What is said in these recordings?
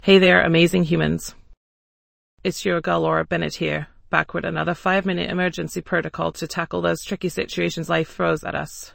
Hey there, amazing humans. It's your girl Laura Bennett here, back with another 5-minute emergency protocol to tackle those tricky situations life throws at us.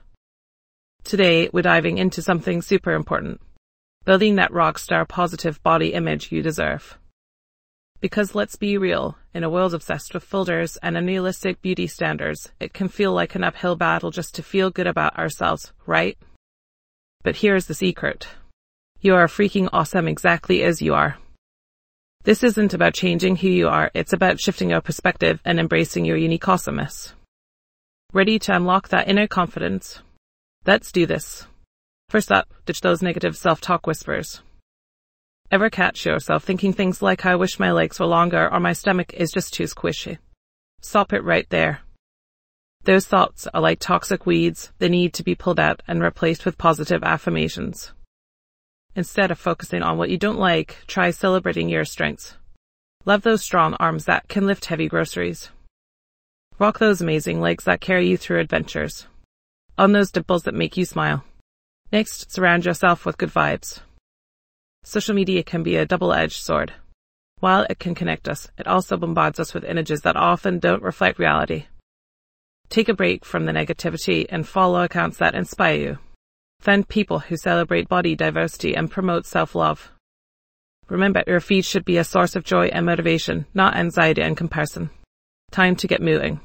Today, we're diving into something super important. Building that rockstar positive body image you deserve. Because let's be real, in a world obsessed with filters and unrealistic beauty standards, it can feel like an uphill battle just to feel good about ourselves, right? But here's the secret. You are freaking awesome exactly as you are. This isn't about changing who you are, it's about shifting your perspective and embracing your unique awesomeness. Ready to unlock that inner confidence? Let's do this. First up, ditch those negative self-talk whispers. Ever catch yourself thinking things like, I wish my legs were longer or my stomach is just too squishy? Stop it right there. Those thoughts are like toxic weeds. They need to be pulled out and replaced with positive affirmations. Instead of focusing on what you don't like, try celebrating your strengths. Love those strong arms that can lift heavy groceries. Rock those amazing legs that carry you through adventures. Own those dimples that make you smile. Next, surround yourself with good vibes. Social media can be a double-edged sword. While it can connect us, it also bombards us with images that often don't reflect reality. Take a break from the negativity and follow accounts that inspire you. Find people who celebrate body diversity and promote self-love. Remember, your feed should be a source of joy and motivation, not anxiety and comparison. Time to get moving.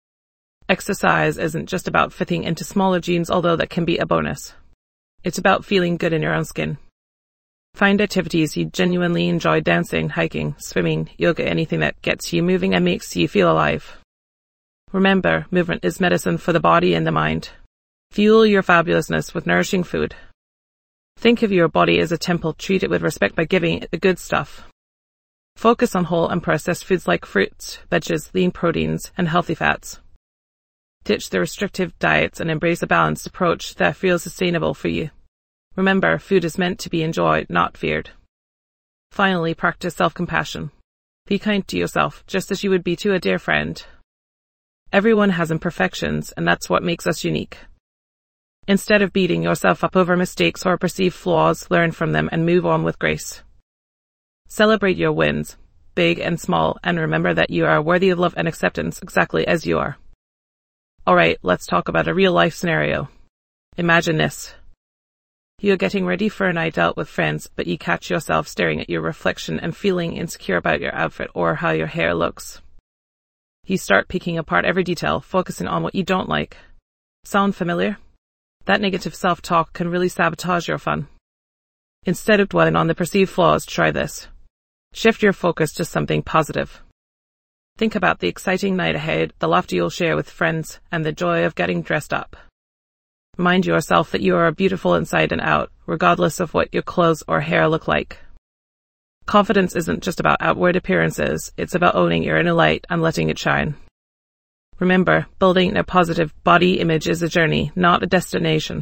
Exercise isn't just about fitting into smaller jeans, although that can be a bonus. It's about feeling good in your own skin. Find activities you genuinely enjoy: dancing, hiking, swimming, yoga, anything that gets you moving and makes you feel alive. Remember, movement is medicine for the body and the mind. Fuel your fabulousness with nourishing food. Think of your body as a temple. Treat it with respect by giving it the good stuff. Focus on whole and processed foods like fruits, veggies, lean proteins, and healthy fats. Ditch the restrictive diets and embrace a balanced approach that feels sustainable for you. Remember, food is meant to be enjoyed, not feared. Finally, practice self-compassion. Be kind to yourself, just as you would be to a dear friend. Everyone has imperfections, and that's what makes us unique. Instead of beating yourself up over mistakes or perceived flaws, learn from them and move on with grace. Celebrate your wins, big and small, and remember that you are worthy of love and acceptance exactly as you are. Alright, let's talk about a real-life scenario. Imagine this. You're getting ready for a night out with friends, but you catch yourself staring at your reflection and feeling insecure about your outfit or how your hair looks. You start picking apart every detail, focusing on what you don't like. Sound familiar? That negative self-talk can really sabotage your fun. Instead of dwelling on the perceived flaws, try this. Shift your focus to something positive. Think about the exciting night ahead, the laughter you'll share with friends, and the joy of getting dressed up. Remind yourself that you are beautiful inside and out, regardless of what your clothes or hair look like. Confidence isn't just about outward appearances, it's about owning your inner light and letting it shine. Remember, building a positive body image is a journey, not a destination.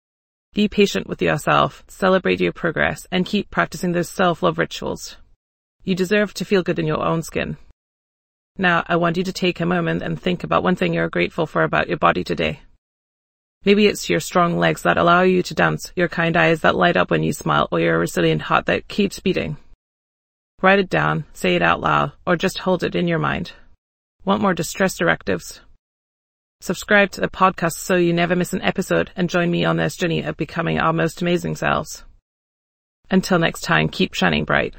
Be patient with yourself, celebrate your progress, and keep practicing those self-love rituals. You deserve to feel good in your own skin. Now, I want you to take a moment and think about one thing you're grateful for about your body today. Maybe it's your strong legs that allow you to dance, your kind eyes that light up when you smile, or your resilient heart that keeps beating. Write it down, say it out loud, or just hold it in your mind. Want more distress directives? Subscribe to the podcast so you never miss an episode and join me on this journey of becoming our most amazing selves. Until next time, keep shining bright.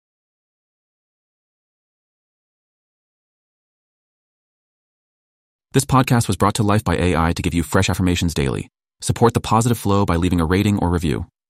This podcast was brought to life by AI to give you fresh affirmations daily. Support the positive flow by leaving a rating or review.